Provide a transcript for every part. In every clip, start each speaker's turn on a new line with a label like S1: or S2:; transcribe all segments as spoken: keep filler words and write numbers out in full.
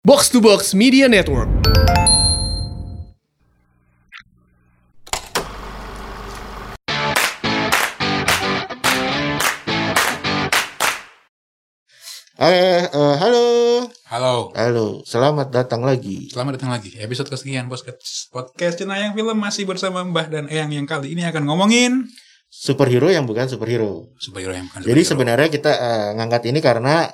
S1: Box to Box Media Network.
S2: Eh, uh, halo.
S3: Halo.
S2: Halo, selamat datang lagi.
S3: Selamat datang lagi. Episode kesekian podcast podcast Cenayang Film masih bersama Mbah dan Eyang yang kali ini akan ngomongin
S2: superhero yang bukan superhero.
S3: Superhero yang bukan
S2: Jadi
S3: superhero.
S2: sebenarnya kita uh, ngangkat ini karena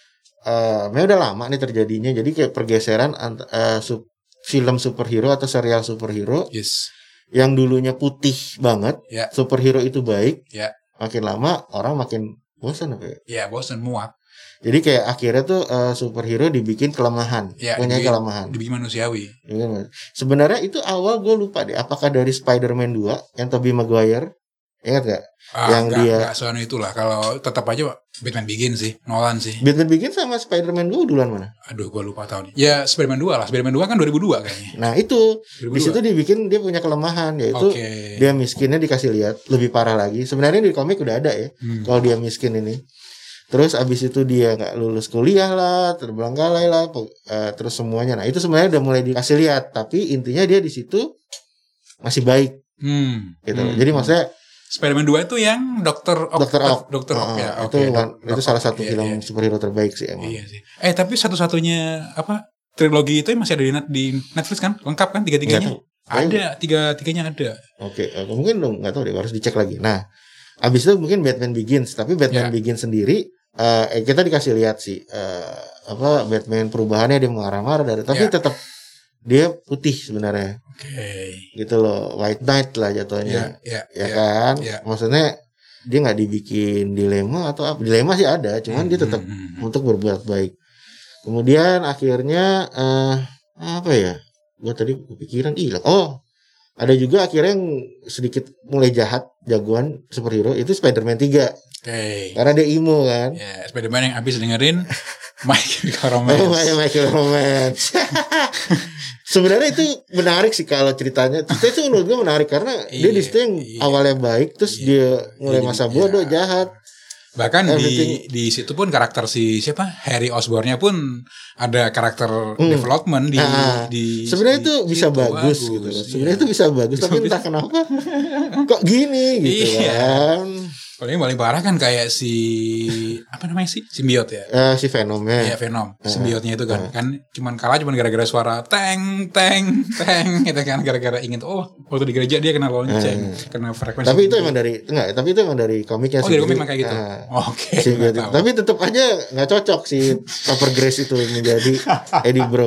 S2: uh, memang udah lama nih terjadinya. Jadi kayak pergeseran ant- uh, sub- film superhero atau serial superhero.
S3: Yes.
S2: Yang dulunya putih banget.
S3: Ya.
S2: Superhero itu baik.
S3: Ya.
S2: Makin lama orang makin bosan apa ya?
S3: Ya, bosan muak.
S2: Jadi kayak akhirnya tuh uh, superhero dibikin kelemahan,
S3: Ya,
S2: punya
S3: dibikin,
S2: kelemahan.
S3: Dibikin manusiawi.
S2: Sebenarnya itu awal gue lupa deh, apakah dari Spider-Man dua yang Tobey Maguire, ingat gak?
S3: Ah,
S2: yang
S3: enggak,
S2: dia
S3: enggak soalnya itulah. Kalau tetap aja Batman Begins sih, Nolan sih.
S2: Batman Begins sama Spider-Man dua duluan mana?
S3: Aduh, gue lupa tahun. Ya, Spider-Man dua lah. Spider-Man dua kan dua ribu dua kayaknya.
S2: Nah itu
S3: dua ribu dua.
S2: di situ dibikin dia punya kelemahan, yaitu
S3: Okay.
S2: dia miskinnya dikasih lihat lebih parah lagi. Sebenarnya di komik udah ada ya,
S3: Hmm.
S2: kalau dia miskin ini. Terus abis itu dia nggak lulus kuliah lah, terbelenggalai lah, uh, terus semuanya. Nah itu sebenarnya udah mulai dikasih lihat, tapi intinya dia di situ masih baik,
S3: Hmm.
S2: gitu.
S3: Hmm.
S2: Jadi maksudnya
S3: Spider-Man dua itu yang Dokter Ock.
S2: Dokter Ock,
S3: Dokter Ock
S2: uh,
S3: ya.
S2: itu
S3: Oke,
S2: one-
S3: Dok-
S2: itu
S3: Dok
S2: salah
S3: Ock.
S2: satu
S3: Iya,
S2: film
S3: iya.
S2: superhero terbaik sih emang.
S3: Iya sih. Eh tapi satu-satunya apa trilogi itu masih ada di, net, di Netflix kan? Lengkap kan tiga-tiganya?
S2: Nggak tahu.
S3: Ada, tiga-tiganya ada.
S2: Oke, uh, mungkin dong nggak tahu deh, harus dicek lagi. Nah, abis itu mungkin Batman Begins, tapi Batman
S3: Ya.
S2: Begins sendiri uh, eh, kita dikasih lihat sih uh, apa Batman perubahannya, dia marah-marah dari, tapi
S3: Ya.
S2: tetap dia putih sebenarnya,
S3: Oke.
S2: gitu loh, White Knight lah jatuhnya,
S3: Ya, ya,
S2: ya
S3: ya.
S2: kan?
S3: ya.
S2: Maksudnya dia nggak dibikin dilema atau apa? Dilema sih ada, cuman
S3: Hmm,
S2: dia tetap
S3: hmm, hmm.
S2: untuk berbuat baik. Kemudian akhirnya uh, apa ya? Gua tadi kepikiran hilang. Oh, ada juga akhirnya yang sedikit mulai jahat, jagoan superhero itu Spider-Man tiga.
S3: Oke.
S2: Karena dia emo kan.
S3: Ya, Spider-Man yang abis dengerin My Chemical
S2: Oh,
S3: Romance.
S2: My Michael Romance. Sebenarnya itu menarik sih kalau ceritanya. Cerita itu menurut gue menarik karena dia di situ yang
S3: Iya,
S2: awalnya baik, terus
S3: iya,
S2: dia mulai
S3: iya,
S2: masa
S3: iya.
S2: bodoh, jahat.
S3: Bahkan di
S2: Everything.
S3: di situ pun karakter si siapa Harry Osborn-nya pun ada karakter
S2: Hmm.
S3: development di
S2: Ah,
S3: di
S2: sebenarnya
S3: di
S2: itu bisa
S3: situ.
S2: bagus, gitu. Sebenarnya
S3: iya.
S2: itu bisa bagus, tapi entah kenapa kok gini gitu
S3: Iya.
S2: kan.
S3: Paling paling parah kan kayak si apa namanya sih simbiot ya.
S2: Eh, si Venomnya.
S3: Iya Venom, simbiotnya itu kan, kan cuman kalah cuman gara-gara suara teng teng teng gitu kan, gara-gara ingin oh waktu di gereja dia kena lonceng, kena frekuensi.
S2: Tapi itu emang dari enggak, tapi itu emang dari komiknya
S3: oh
S2: sih.
S3: dari
S2: Jadi,
S3: komik emang kayak gitu.
S2: ah,
S3: Oke.
S2: si
S3: nggak
S2: gitu.
S3: tahu.
S2: Tapi tetap aja nggak cocok si Topper Grace itu menjadi Eddie Brock.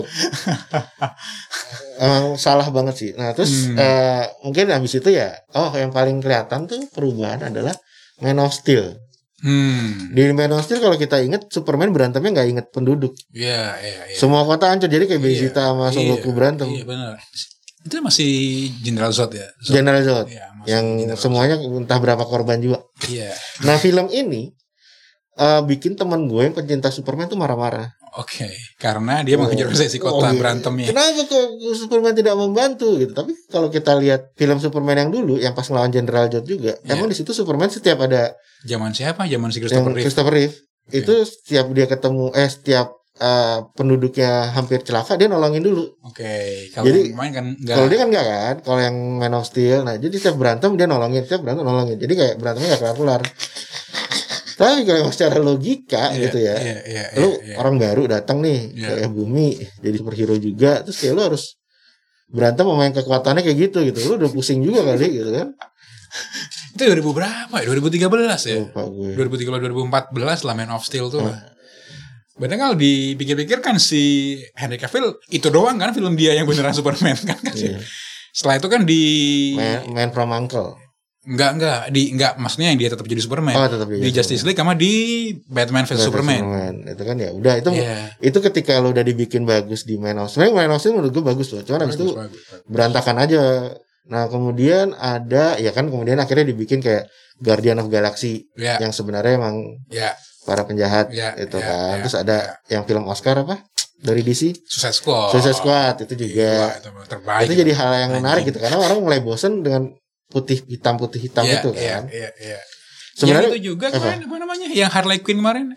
S2: Emang salah banget sih. Nah terus
S3: Hmm.
S2: eh, mungkin habis itu ya, oh yang paling kelihatan tuh perubahan adalah Man of Steel.
S3: Hmm.
S2: Di Man of Steel kalau kita inget Superman berantemnya nggak inget penduduk.
S3: Iya iya iya.
S2: Semua kota hancur, jadi kayak
S3: Iya,
S2: Vegeta sama Son Goku berantem.
S3: Iya benar. Itu masih General Zod ya. Zod.
S2: General Zod
S3: Iya, masih
S2: yang
S3: General
S2: semuanya entah berapa korban juga.
S3: Zod. Iya.
S2: Nah film ini eh, bikin teman gue yang pencinta Superman tuh marah-marah.
S3: Oke. Karena dia mengejar si kota
S2: Oh, iya.
S3: berantemnya.
S2: Kenapa kok Superman tidak membantu gitu? Tapi kalau kita lihat film Superman yang dulu, yang pas ngelawan General Zod juga,
S3: Iya.
S2: emang di situ Superman setiap ada
S3: Zaman siapa? Zaman si
S2: yang
S3: Christopher Reeve.
S2: Christopher Reeve, itu setiap dia ketemu, eh setiap eh, penduduknya hampir celaka, dia nolongin dulu.
S3: Oke. Kalau
S2: Jadi,
S3: yang main kan enggak.
S2: Kalau dia kan enggak kan, kalau yang Man of Steel, nah jadi setiap berantem dia nolongin, setiap berantem nolongin. Jadi kayak berantemnya nggak kelar-kelar. Tapi kalau secara logika
S3: Iya,
S2: gitu ya,
S3: Iya, iya,
S2: lu
S3: iya, iya.
S2: orang baru datang nih
S3: Iya.
S2: kayak bumi jadi superhero juga, terus kayak lu harus berantem sama yang kekuatannya kayak gitu gitu, lu udah pusing juga kali gitu kan.
S3: Itu dua ribu berapa ya? dua ribu tiga belas ya?
S2: Lupa gue.
S3: dua ribu tiga belas dua ribu empat belas lah Man of Steel tuh
S2: Hmm.
S3: lah. Bener kalau dipikir-pikir kan si Henry Cavill itu doang kan film dia yang beneran Superman kan kan sih.
S2: Iya.
S3: Setelah itu kan di
S2: Man, Man from Uncle.
S3: enggak enggak di enggak maksudnya yang dia tetap jadi Superman.
S2: Oh, tetap jadi
S3: di Justice League sama di Batman versus Superman.
S2: Superman. Itu kan ya udah itu
S3: Iya.
S2: itu ketika lu udah dibikin bagus di Man of Steel. Man of Steel menurut gue bagus loh. Cuman habis itu
S3: Bagus, bagus, bagus.
S2: berantakan aja. Nah, kemudian ada ya kan kemudian akhirnya dibikin kayak Guardian of Galaxy
S3: Ya,
S2: yang sebenarnya emang
S3: ya,
S2: para penjahat
S3: Ya,
S2: itu
S3: ya,
S2: kan.
S3: ya,
S2: Terus ada yang film Oscar apa? Dari D C,
S3: Suicide Squad.
S2: Suicide Squad itu juga.
S3: Iya, itu terbaik.
S2: Itu jadi hal yang
S3: Anjing.
S2: menarik gitu karena orang mulai bosen dengan putih hitam putih hitam
S3: Iya,
S2: itu
S3: iya,
S2: kan.
S3: Iya, iya.
S2: Sebenarnya
S3: Yang itu juga
S2: apa?
S3: kemarin apa namanya? Yang Harley Quinn kemarin F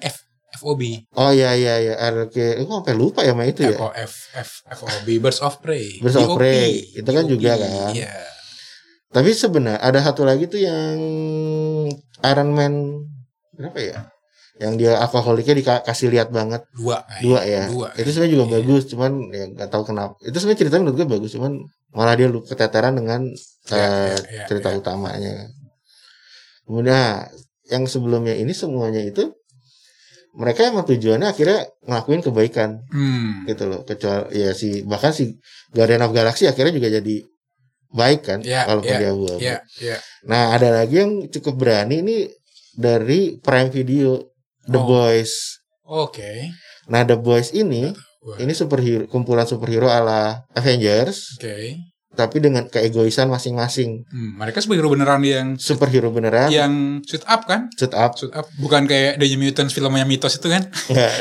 S3: F O B.
S2: Oh iya iya iya, R K. Aku sampai lupa ya sama itu ya.
S3: F O F F F O B, Birds of Prey.
S2: Birds of
S3: B O P.
S2: Prey. Itu kan
S3: B O P,
S2: juga kan.
S3: Iya.
S2: Tapi sebenarnya ada satu lagi tuh yang Iron Man berapa ya? Yang dia alkoholiknya dikasih lihat banget.
S3: Dua.
S2: Dua ya.
S3: Dua.
S2: Itu sebenarnya juga
S3: Iya.
S2: bagus, cuman ya nggak tahu kenapa. Itu sebenarnya ceritanya menurut gue bagus, cuman malah dia lupa keteteran dengan
S3: Ya,
S2: uh,
S3: ya, ya,
S2: cerita
S3: ya.
S2: utamanya. Kemudian yang sebelumnya ini semuanya itu mereka emang tujuannya akhirnya ngelakuin kebaikan
S3: Hmm.
S2: gitu loh. Kecuali ya si bahkan si Guardian of Galaxy akhirnya juga jadi baik kan,
S3: Ya,
S2: walaupun
S3: ya,
S2: dia abu-abu.
S3: Iya, iya.
S2: Nah ada lagi yang cukup berani ini dari Prime Video, The
S3: Oh.
S2: Boys.
S3: Oke.
S2: Nah The Boys ini
S3: Wah.
S2: ini superhero, kumpulan superhero ala Avengers,
S3: Oke.
S2: tapi dengan keegoisan masing-masing.
S3: Hmm, mereka superhero beneran yang
S2: Superhero beneran,
S3: yang suit up kan?
S2: suit up.
S3: Suit up bukan kayak The New Mutants filmnya Mitos itu kan?
S2: Nggak.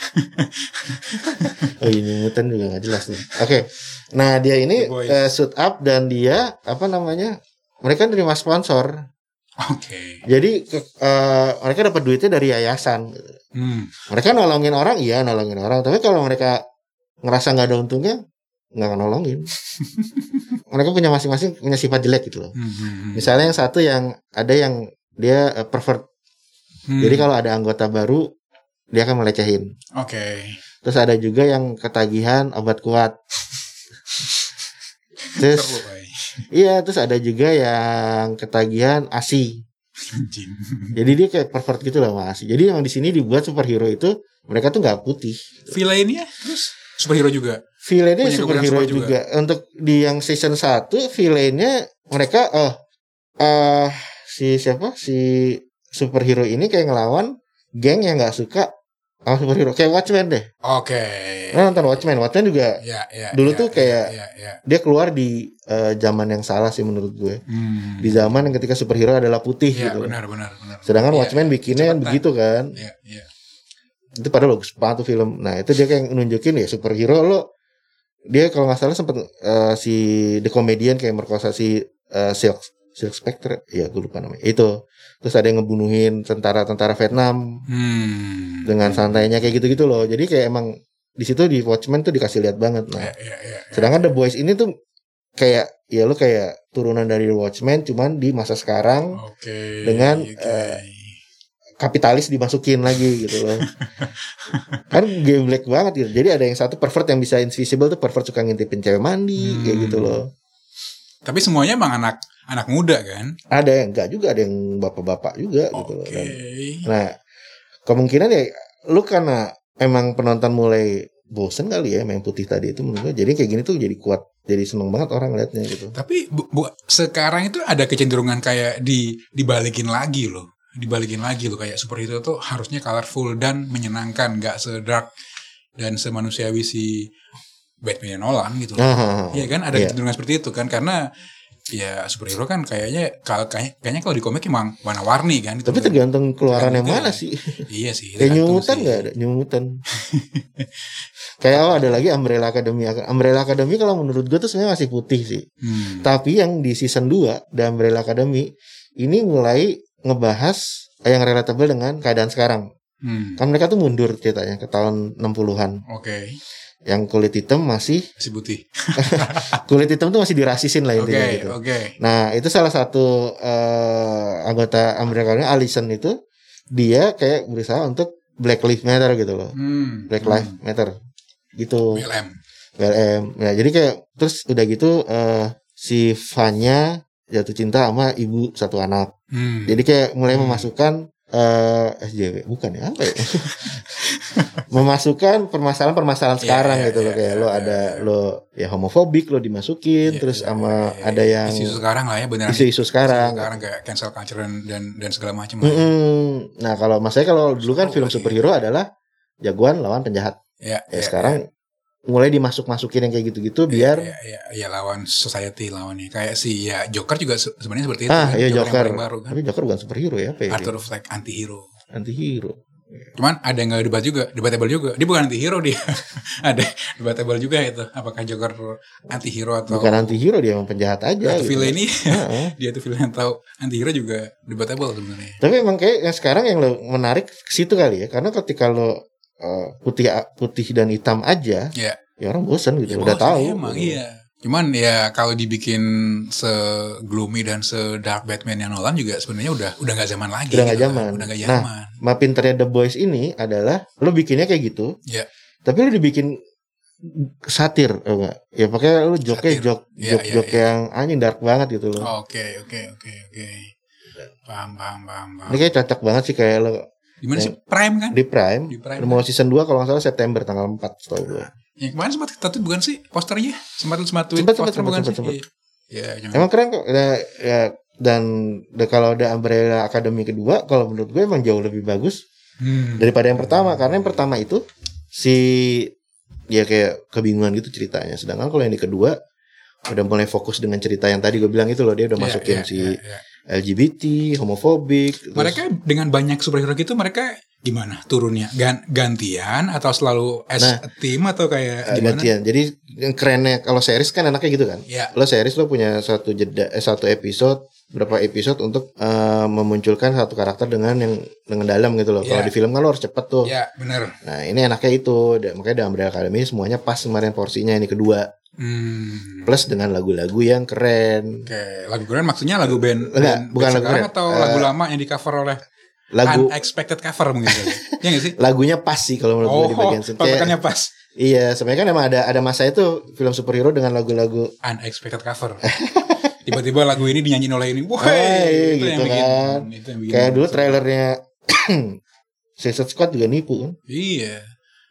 S2: Oh ini mutan juga nggak jelas nih. Oke, nah dia ini
S3: The Boys.
S2: uh, suit up dan dia apa namanya? Mereka nerima sponsor.
S3: Oke.
S2: Jadi ke, uh, mereka dapat duitnya dari yayasan.
S3: Hmm.
S2: Mereka nolongin orang, iya nolongin orang. Tapi kalau mereka ngerasa nggak ada untungnya, nggak akan nolongin. Mereka punya masing-masing punya sifat jelek gitu loh.
S3: Hmm, hmm, hmm.
S2: Misalnya yang satu yang ada yang dia uh, pervert.
S3: Hmm.
S2: Jadi kalau ada anggota baru, dia akan melecehin.
S3: Oke.
S2: Terus ada juga yang ketagihan obat kuat. Terus
S3: Seru, Bay.
S2: iya, terus ada juga yang ketagihan A S I.
S3: Anjing.
S2: Jadi dia kayak pervert gitu lah sama A S I. Jadi yang di sini dibuat superhero itu mereka tuh nggak putih.
S3: Villainnya terus superhero juga.
S2: Villainnya
S3: Punya
S2: superhero
S3: kekuatan
S2: juga. Untuk di yang season satu villainnya mereka oh eh si siapa? Si superhero ini kayak ngelawan geng yang nggak suka sama superhero kayak Watchmen deh.
S3: Oke.
S2: Nah, nonton Watchmen. Watchmen juga
S3: Ya, ya,
S2: dulu
S3: ya,
S2: tuh kayak
S3: ya, ya, ya.
S2: dia keluar di eh, zaman yang salah sih menurut gue.
S3: Hmm.
S2: Di zaman yang ketika superhero adalah putih
S3: Ya,
S2: gitu.
S3: benar, benar, benar.
S2: Sedangkan
S3: Ya,
S2: Watchmen bikinnya kan
S3: kecepatan.
S2: begitu kan.
S3: Ya, ya.
S2: Itu padahal bagus banget tuh film. Nah, itu dia kayak nunjukin ya superhero lo. Dia kalau nggak salah sempet eh, si The Comedian kayak merkosa si eh, Silk Silk Spectre. Ya, gue lupa namanya. Itu. Terus ada yang ngebunuhin tentara-tentara Vietnam
S3: Hmm.
S2: dengan santainya kayak gitu-gitu loh. Jadi kayak emang di situ di Watchmen tuh dikasih lihat banget. Nah,
S3: Ya, ya, ya, ya.
S2: sedangkan The Boys ini tuh kayak ya lo kayak turunan dari The Watchmen cuman di masa sekarang
S3: Oke.
S2: dengan,
S3: oke.
S2: eh, kapitalis dimasukin lagi gitu loh. Kan game black banget gitu. Jadi ada yang satu pervert yang bisa invisible tuh pervert suka ngintipin cewek mandi
S3: Hmm.
S2: kayak gitu loh.
S3: Tapi semuanya emang anak anak muda kan?
S2: Ada yang enggak juga, ada yang bapak-bapak juga gitu loh.
S3: Oke.
S2: Dan, nah, kemungkinan ya lu karena emang penonton mulai bosen kali ya main putih tadi itu menurut gue. Jadi kayak gini tuh jadi kuat, jadi seneng banget orang liatnya gitu.
S3: Tapi bu, bu- sekarang itu ada kecenderungan kayak di dibalikin lagi loh. Dibalikin lagi loh kayak superhero tuh harusnya colorful dan menyenangkan, nggak sedark dan semanusiawi si Batman Nolan gitu loh.
S2: Ah,
S3: Iya kan ada
S2: iya.
S3: kecenderungan seperti itu kan karena ya superhero kan kayaknya kalau kayaknya, kayaknya kalau di komik emang warna-warni kan. gitu
S2: Tapi
S3: kan.
S2: tergantung keluaran yang
S3: Tergantung
S2: mana
S3: ya.
S2: sih.
S3: Iya sih.
S2: Kayak
S3: tergantung
S2: nyumutan
S3: sih.
S2: nggak ada nyumutan. Kayak oh ada lagi Umbrella Academy. Umbrella Academy kalau menurut gue tuh sebenarnya masih putih sih.
S3: Hmm.
S2: Tapi yang di season dua The Umbrella Academy ini mulai ngebahas yang relatable dengan keadaan sekarang.
S3: Hmm.
S2: Kan mereka tuh mundur ceritanya ke tahun enam puluhan.
S3: Oke.
S2: Yang kulit hitam masih
S3: Si putih.
S2: kulit hitam tuh masih dirasisin lah
S3: Oke,
S2: intinya gitu.
S3: oke.
S2: Nah, itu salah satu eh, anggota Umbrella Academy Allison itu dia kayak berusaha untuk Black Lives Matter gitu loh.
S3: Hmm.
S2: Black Lives Matter gitu.
S3: B L M.
S2: B L M. Ya, jadi kayak terus udah gitu eh, si Vanya jatuh cinta sama ibu satu anak.
S3: Hmm.
S2: Jadi kayak mulai
S3: Hmm.
S2: memasukkan eh S J W bukan ya apa ya? Memasukkan permasalahan-permasalahan
S3: Iya,
S2: sekarang
S3: iya,
S2: gitu loh
S3: iya,
S2: kayak
S3: iya,
S2: lo
S3: iya,
S2: ada
S3: iya.
S2: lo ya homofobik lo dimasukin
S3: Iya,
S2: terus
S3: iya,
S2: sama
S3: iya, iya.
S2: ada yang
S3: isu sekarang lah ya beneran.
S2: isu-isu sekarang.
S3: Sekarang kayak cancel culture dan dan, dan segala macam.
S2: Mm-mm. Nah kalau maksudnya kalau dulu kan
S3: Seru
S2: film
S3: lagi.
S2: superhero adalah jagoan lawan penjahat.
S3: Ya,
S2: Ya, sekarang mulai dimasuk-masukin yang kayak gitu-gitu
S3: ya,
S2: biar
S3: ya, ya, ya, lawan society lawannya kayak si ya Joker juga se- sebenarnya seperti itu
S2: ah
S3: kan.
S2: iya
S3: yang
S2: Joker.
S3: paling baru kan.
S2: Tapi Joker bukan superhero ya apa ya?
S3: Arthur of like anti hero.
S2: Anti hero.
S3: Cuman ada yang nggak debat juga, debatable juga. Dia bukan anti hero dia. Ada debatable juga itu. Apakah Joker anti hero atau
S2: bukan anti hero, dia emang penjahat aja.
S3: atau
S2: Gitu.
S3: villain ini?
S2: Heeh.
S3: Dia tuh villain yang tahu anti hero juga debatable sebenarnya.
S2: Tapi emang kayak yang sekarang yang lo menarik ke situ kali ya, karena ketika lo uh, putih putih dan hitam aja,
S3: Ya.
S2: ya orang bosan gitu,
S3: Ya,
S2: udah
S3: bosan,
S2: tahu.
S3: Emang iya. Cuman ya kalau dibikin se-gloomy dan se-dark Batman yang Nolan juga sebenarnya udah udah nggak zaman lagi.
S2: Udah nggak
S3: gitu
S2: zaman.
S3: kan. Udah nggak
S2: Nah,
S3: zaman.
S2: Ma pinternya The Boys ini adalah lo bikinnya kayak gitu,
S3: Ya.
S2: tapi lo dibikin satir, oh enggak? Ya pakai lo joknya
S3: Satir.
S2: jok
S3: Ya,
S2: jok
S3: ya,
S2: jok
S3: ya.
S2: yang anjing dark banget gitu loh.
S3: Oke, oke, oke, oke. Paham, paham, paham, paham.
S2: Ini kayak cocok banget sih kayak lo
S3: Gimana
S2: yang
S3: sih Prime kan?
S2: di Prime.
S3: Di Prime.
S2: Mau season dua kalau nggak salah September tanggal empat setahu gue.
S3: Yang kemarin sempat kita tuh bukan sih posternya? Sempat sempat tweet
S2: Sempat, sempat,
S3: poster
S2: sempat,
S3: bukan
S2: sempat,
S3: sih?
S2: sempat.
S3: Iya, ya,
S2: Emang keren kok. Ya, ya, dan de, kalau ada Umbrella Academy kedua, kalau menurut gue emang jauh lebih bagus
S3: Hmm.
S2: daripada yang pertama. Karena yang pertama itu si ya kayak kebingungan gitu ceritanya. Sedangkan kalau yang di kedua udah mulai fokus dengan cerita yang tadi gue bilang itu loh, dia udah
S3: Ya,
S2: masukin
S3: ya,
S2: si
S3: ya, ya.
S2: L G B T, homofobik. terus-
S3: Mereka dengan banyak superhero gitu mereka gimana turunnya? Gan- gantian atau selalu as
S2: Nah,
S3: a team atau kayak
S2: eh,
S3: gimana?
S2: gantian. Jadi yang kerennya kalau series kan enaknya gitu kan.
S3: Ya.
S2: Lo series lo punya satu jeda eh, satu episode, berapa episode untuk eh, memunculkan satu karakter dengan yang dengan dalam gitu loh. Kalau
S3: Ya.
S2: di film kan lo harus cepet tuh.
S3: Ya, benar.
S2: Nah, ini enaknya itu. Da- Makanya di Umbrella Academy semuanya pas kemarin porsinya ini kedua.
S3: Hmm.
S2: Plus dengan lagu-lagu yang keren.
S3: Oke, lagu keren maksudnya lagu band,
S2: Enggak,
S3: band,
S2: bukan
S3: band
S2: lagu
S3: sekarang
S2: keren.
S3: atau
S2: Eh,
S3: lagu lama yang di cover oleh
S2: Lagu
S3: unexpected cover mungkin kali. Iya nggak sih?
S2: lagunya pas sih kalau menurut gue
S3: Oh,
S2: di bagian sini. Kayak-
S3: patokannya pas.
S2: Iya, sebenarnya kan emang ada ada masa itu film superhero dengan lagu-lagu
S3: Unexpected cover. Tiba-tiba lagu ini dinyanyiin oleh ini. Wah,
S2: Hey,
S3: itu
S2: gitu
S3: yang bikin,
S2: kan.
S3: itu yang bikin
S2: kayak dulu
S3: seru.
S2: trailernya Suicide Squad juga nipu kan.
S3: Iya.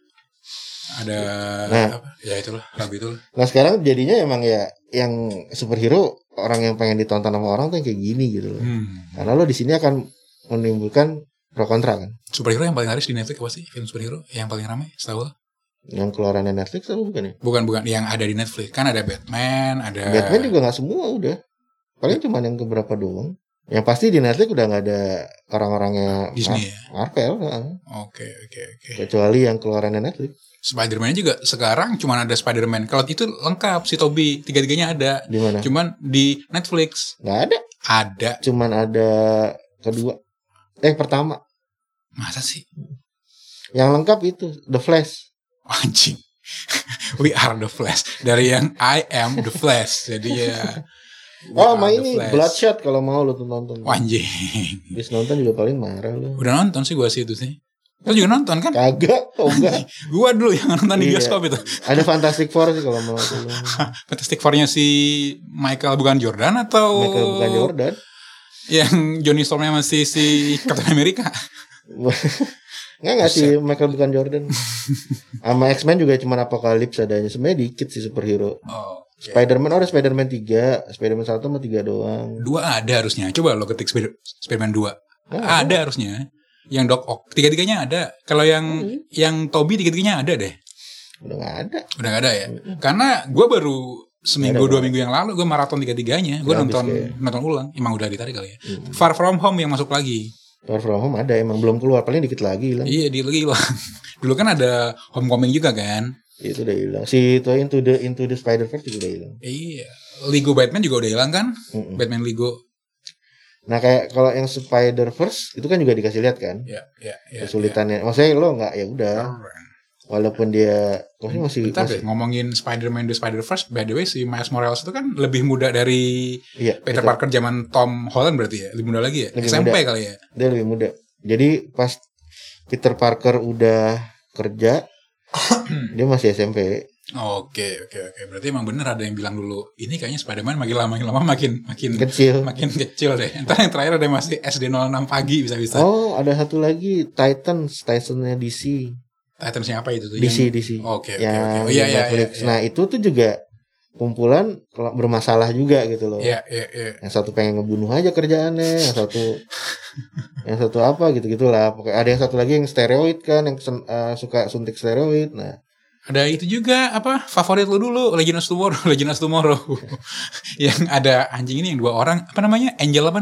S3: Ada
S2: Nah.
S3: apa? Ya itulah, lagu itu.
S2: Nah sekarang jadinya emang ya yang superhero orang yang pengen ditonton sama orang tuh yang kayak gini gitu loh.
S3: Hmm.
S2: Karena lo di sini akan menimbulkan pro kontra kan.
S3: Superhero yang paling laris di Netflix apa sih? Film superhero yang paling ramai setahu lo?
S2: Yang keluarannya Netflix apa bukan ya?
S3: Bukan bukan yang ada di Netflix. Kan ada Batman, ada
S2: Batman juga nggak semua udah. Paling cuma yang beberapa doang. Yang pasti di Netflix udah nggak ada orang-orangnya
S3: Disney ya.
S2: Mar- Marvel, heeh.
S3: Oke, oke, oke.
S2: Kecuali yang keluarannya Netflix.
S3: Spider-Man juga sekarang cuma ada Spider-Man. Kalau itu lengkap si Tobey, tiga-tiganya ada.
S2: Di mana?
S3: Cuman di Netflix
S2: Nggak ada.
S3: ada.
S2: Cuman ada kedua. Eh pertama.
S3: Masa sih?
S2: Yang lengkap itu The Flash.
S3: Anjing. We are the Flash. Dari yang I am the Flash. Jadi ya we
S2: Oh,
S3: are
S2: sama
S3: the
S2: ini
S3: Flash.
S2: Bloodshot kalau mau lu tuh nonton.
S3: Anjing.
S2: Habis nonton juga paling marah lu.
S3: Udah nonton sih gua sih itu sih. Lo juga nonton kan?
S2: Kagak, oh enggak.
S3: Gua dulu yang nonton di
S2: Iya.
S3: bioskop itu.
S2: Ada Fantastic Four sih kalau mau tuh.
S3: Fantastic Four-nya si Michael bukan Jordan atau
S2: Michael bukan Jordan.
S3: yang Johnny Storm-nya masih si Captain America.
S2: Enggak enggak sih Michael bukan Jordan. Sama X-Men juga cuma Apocalypse adanya. Sebenarnya dikit sih superhero.
S3: Oh, oke.
S2: Spider-Man oh, ada Spider-Man tiga, Spider-Man satu sama tiga doang.
S3: Dua ada harusnya. Coba lo ketik Spider- Spider-Man dua.
S2: Ah,
S3: ada harusnya. Yang Doc Ock tiga-tiganya ada. Kalau yang
S2: Hmm.
S3: yang Toby tiga-tiganya ada deh.
S2: Udah enggak ada.
S3: Udah gak ada ya. Karena gue baru seminggu
S2: Nggak ada,
S3: dua
S2: nggak
S3: minggu yang lalu gue maraton tiga-tiganya. Gue
S2: Udah habis
S3: nonton
S2: kayak.
S3: nonton ulang. Emang udah ditarik kali ya.
S2: Hmm.
S3: Far From Home yang masuk lagi.
S2: Far From Home ada emang belum keluar, paling dikit lagi hilang.
S3: Iya, di lagi hilang. Dulu kan ada Homecoming juga kan.
S2: Itu udah hilang. Si itu Into the Into the Spider-Verse juga udah hilang.
S3: Iya. Lego Batman juga udah hilang kan?
S2: Mm-mm.
S3: Batman Lego.
S2: Nah kayak kalau yang Spider-Verse itu kan juga dikasih lihat kan
S3: Ya, ya, ya.
S2: kesulitannya. Maksudnya lo nggak ya udah.
S3: ya.
S2: Walaupun dia maksudnya masih
S3: Bentar
S2: masih
S3: deh, ngomongin Spider-Man The Spider-Verse, by the way si Miles Morales itu kan lebih muda dari
S2: iya,
S3: Peter
S2: betul.
S3: Parker zaman Tom Holland berarti ya? Lebih muda lagi ya?
S2: Lebih
S3: S M P
S2: muda.
S3: kali ya?
S2: Dia lebih muda. Jadi pas Peter Parker udah kerja dia masih S M P.
S3: Oke, oke, oke. Berarti emang bener ada yang bilang dulu, ini kayaknya Spider-Man makin lama makin lama makin makin
S2: Kecil.
S3: makin kecil deh. Entar yang terakhir ada yang masih S D nol enam pagi bisa-bisa.
S2: Oh, ada satu lagi Titans, Titansnya D C.
S3: Titans-nya apa itu tuh?
S2: D C,
S3: Yang-
S2: D C.
S3: Oke, oke,
S2: Yang
S3: oke. Oh, iya,
S2: di
S3: iya,
S2: Netflix.
S3: iya, iya.
S2: Nah, itu tuh juga kumpulan kalau bermasalah juga gitu loh.
S3: Iya, iya, iya.
S2: Yang satu pengen ngebunuh aja kerjaannya, yang satu yang satu apa gitu-gitulah. Pokoknya ada yang satu lagi yang steroid kan, yang sen- eh, suka suntik steroid. Nah,
S3: Ada itu juga apa favorit lu dulu Legend of Tomorrow, Legend of Tomorrow. Yang ada anjing ini yang dua orang apa namanya? Angel apa namanya?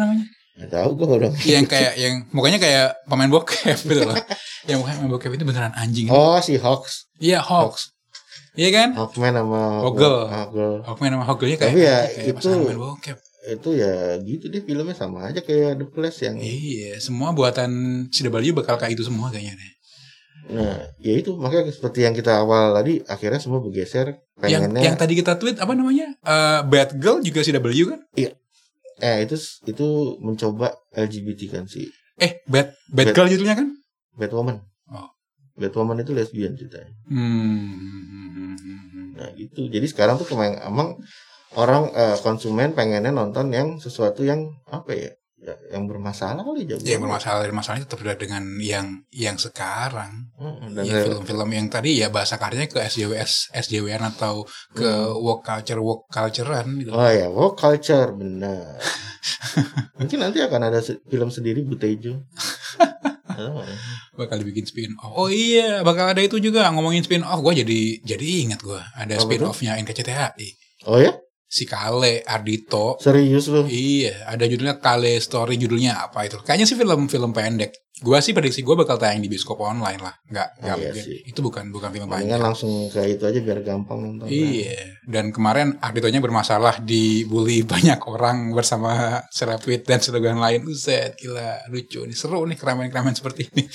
S2: Nggak tahu gue udah.
S3: Yang kayak yang mukanya kayak pemain bokep gitu loh. Yang mukanya pemain bokep itu beneran anjing.
S2: Oh si Hawks.
S3: Iya Hawks. Iya kan?
S2: Hawkman sama
S3: Hoggle.
S2: Hoggle.
S3: Hawkman sama Hoggle-nya kayak,
S2: Tapi ya
S3: kayak
S2: itu
S3: pasangan pemain bokep.
S2: Itu ya gitu deh filmnya sama aja kayak The Flash yang.
S3: Iya, semua buatan C W bakal kayak itu semua kayaknya deh.
S2: Nah, ya itu makanya seperti yang kita awal tadi akhirnya semua bergeser pengennya.
S3: Yang, yang tadi kita tweet apa namanya? Uh, Batgirl juga C W kan?
S2: Iya. Eh itu itu mencoba L G B T kan sih.
S3: Eh, Bat Batgirl judulnya kan?
S2: Batwoman.
S3: Oh.
S2: Batwoman itu lesbian ceritanya.
S3: Hmm.
S2: Nah, gitu. Jadi sekarang tuh emang, emang orang uh, konsumen pengennya nonton yang sesuatu yang apa ya? Ya, yang bermasalah kali jago.
S3: Ya, yang bermasalah, masalahnya tetap beda dengan yang yang sekarang.
S2: Hmm, dan
S3: ya, film-film yang tadi ya bahasa karyanya ke S J W S, S J W N atau ke hmm. woke culture, woke culturean gitu.
S2: Oh ya, woke culture benar. Mungkin nanti akan ada film sendiri Butejo. Oh.
S3: Bakal dibikin spin off. Oh iya, bakal ada itu juga ngomongin spin off. Gue jadi jadi ingat gue ada oh, spin offnya N K C T H I.
S2: Oh ya?
S3: Si Kale Ardito.
S2: Serius lu?
S3: Iya, ada judulnya Kale Story, judulnya apa itu? Kayaknya sih film-film pendek. Gua sih prediksi gue bakal tayang di bioskop online lah. Enggak, enggak oh, iya itu bukan bukan film panjang.
S2: Mendingan langsung ke itu aja biar gampang nonton.
S3: Iya, dan kemarin Arditonya bermasalah dibully banyak orang bersama selebrit dan slogan lain. Uset, gila, lucu nih, seru nih keramaian-keramaian seperti ini.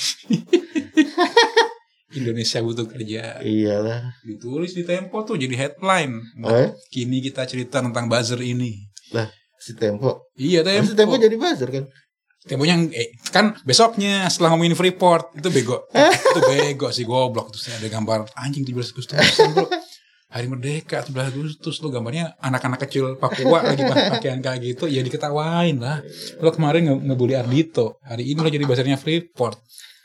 S3: Indonesia butuh kerja.
S2: Iyalah.
S3: Ditulis di Tempo tuh jadi headline. Nah,
S2: oh, ya?
S3: Kini kita cerita tentang buzzer ini.
S2: Lah, si Tempo.
S3: Iya, Tempo.
S2: Oh, si Tempo jadi buzzer kan?
S3: Temponya eh, kan besoknya setelah ngomongin Freeport itu bego. Itu bego sih goblok. Terus ada gambar anjing tujuh belas Agustus bro. Hari Merdeka tujuh belas Agustus tuh gambarnya anak-anak kecil Papua lagi pakaian kayak gitu ya diketawain lah. Lo kemarin nge- ngebully Ardito. Hari ini lo jadi buzzernya Freeport.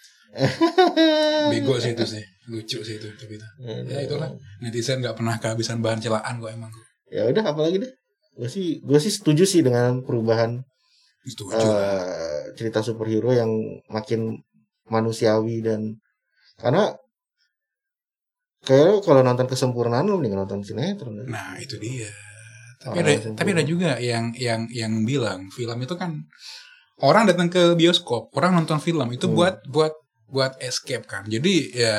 S3: Bego sih itu sih, lucu sih itu tapi itu. Ya itulah, netizen nggak pernah kehabisan bahan celaan kok emang.
S2: Ya udah apalagi deh. Gue sih gue sih setuju sih dengan perubahan uh, cerita superhero yang makin manusiawi dan karena kayak kalau nonton kesempurnaan lo mending nonton sinetron.
S3: Nah itu dia. Tapi ada, tapi ada juga yang yang yang bilang film itu kan orang datang ke bioskop, orang nonton film itu hmm. buat buat buat escape kan. Jadi ya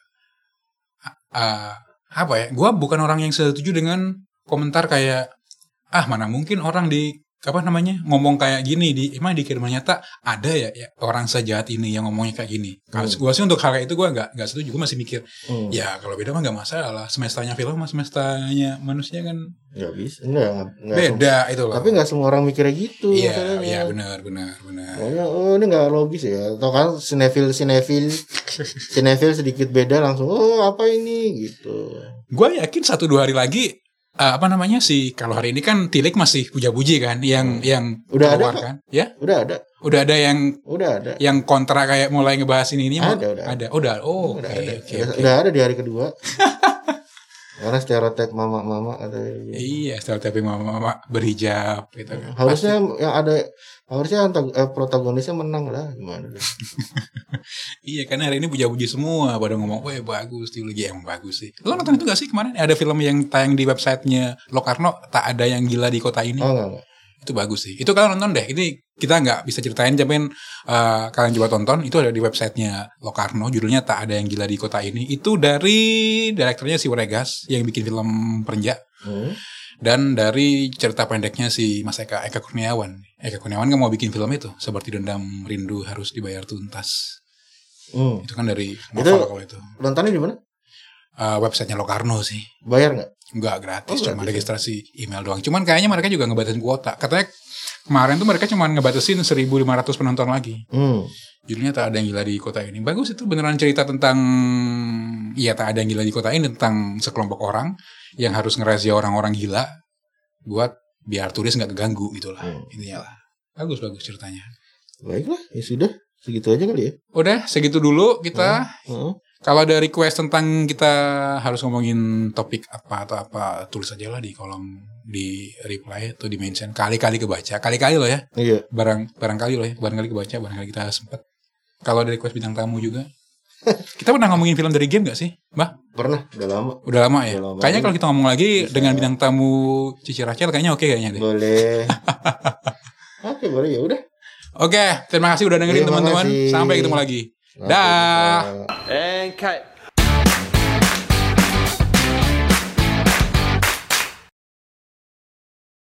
S3: uh, apa ya? Gua bukan orang yang setuju dengan komentar kayak ah mana mungkin orang di apa namanya ngomong kayak gini di emang di kehidupan nyata ada ya, ya orang sejahat ini yang ngomongnya kayak gini. Kalau hmm. gua sih untuk hal kayak itu gua nggak nggak setuju. Gua masih mikir hmm. ya kalau beda mah nggak masalah. Semestanya film sama semestanya manusia kan
S2: nggak bisa nggak
S3: beda sem- itu loh.
S2: Tapi nggak semua orang mikirnya gitu.
S3: Iya iya benar benar benar.
S2: Oh, oh ini nggak logis ya. Atau kan sinefil sinefil sinefil sedikit beda langsung oh apa ini gitu.
S3: Gua yakin satu dua hari lagi Uh, apa namanya sih kalau hari ini kan Tilik masih puja-puji kan yang hmm. yang
S2: udah
S3: keluar
S2: ada
S3: kan ya
S2: udah ada
S3: udah ada yang
S2: udah ada
S3: yang kontra kayak mulai ngebahas ini ini
S2: ada udah
S3: ada udah oh
S2: udah,
S3: okay,
S2: ada.
S3: Okay,
S2: udah,
S3: okay.
S2: udah ada di hari kedua karena stereotip mama-mama ada gitu.
S3: Iya stereotip mama-mama berhijab gitu kan.
S2: Harusnya pasti. Yang ada harusnya antag, eh, protagonisnya menang lah gimana
S3: iya karena hari ini puja-puji semua pada ngomong weh bagus trilogi yang bagus sih. Lo nonton itu gak sih kemarin ada film yang tayang di websitenya Lokarno tak ada yang gila di kota ini.
S2: Oh enggak, enggak.
S3: Itu bagus sih. Itu kalian nonton deh. Ini kita nggak bisa ceritain, tapi uh, kalian coba tonton. Itu ada di websitenya Lokarno. Judulnya Tak Ada Yang Gila di Kota Ini. Itu dari direkturnya si Regas yang bikin film Perenjak. Hmm. Dan dari cerita pendeknya si Mas Eka Eka Kurniawan. Eka Kurniawan nggak mau bikin film itu. Seperti Dendam Rindu Harus Dibayar Tuntas. Hmm. Itu kan dari novel kalau itu.
S2: Nontonnya di mana?
S3: Uh, websitenya Lokarno sih.
S2: Bayar nggak?
S3: Enggak gratis,
S2: oh,
S3: cuma registrasi email doang. Cuman kayaknya mereka juga ngebatasin kuota. Katanya kemarin tuh mereka cuma ngebatasin seribu lima ratus penonton lagi. Hmm. Judulnya Tak Ada Yang Gila di Kota Ini. Bagus itu beneran cerita tentang iya tak ada yang gila di kota ini, tentang sekelompok orang yang harus ngerazia orang-orang gila buat biar turis nggak keganggu gitulah. Hmm. Intinya lah. Bagus-bagus ceritanya.
S2: Baiklah, ya sudah. Segitu aja kali ya.
S3: Udah, segitu dulu kita. Hmm. Hmm. Kalau ada request tentang kita harus ngomongin topik apa atau apa, tulis aja lah di kolom di reply atau di mention. Kali-kali kebaca, kali-kali loh ya.
S2: Iya.
S3: Barang barangkali loh ya, barangkali kebaca, barangkali kita sempat. Kalau ada request bintang tamu juga. Kita pernah ngomongin film dari game gak sih, Mbak?
S2: Pernah, udah lama.
S3: Udah lama ya. Udah lama. Kayaknya kalau kita ngomong lagi bisa. Dengan bintang tamu Cici Rachel kayaknya oke kayaknya deh.
S2: Boleh. Oke, boleh ya udah.
S3: Oke, terima kasih udah dengerin
S2: Terima
S3: teman-teman.
S2: kasih.
S3: Sampai ketemu lagi.
S2: Sampai
S3: Dah.
S2: jumpa.
S4: And cut.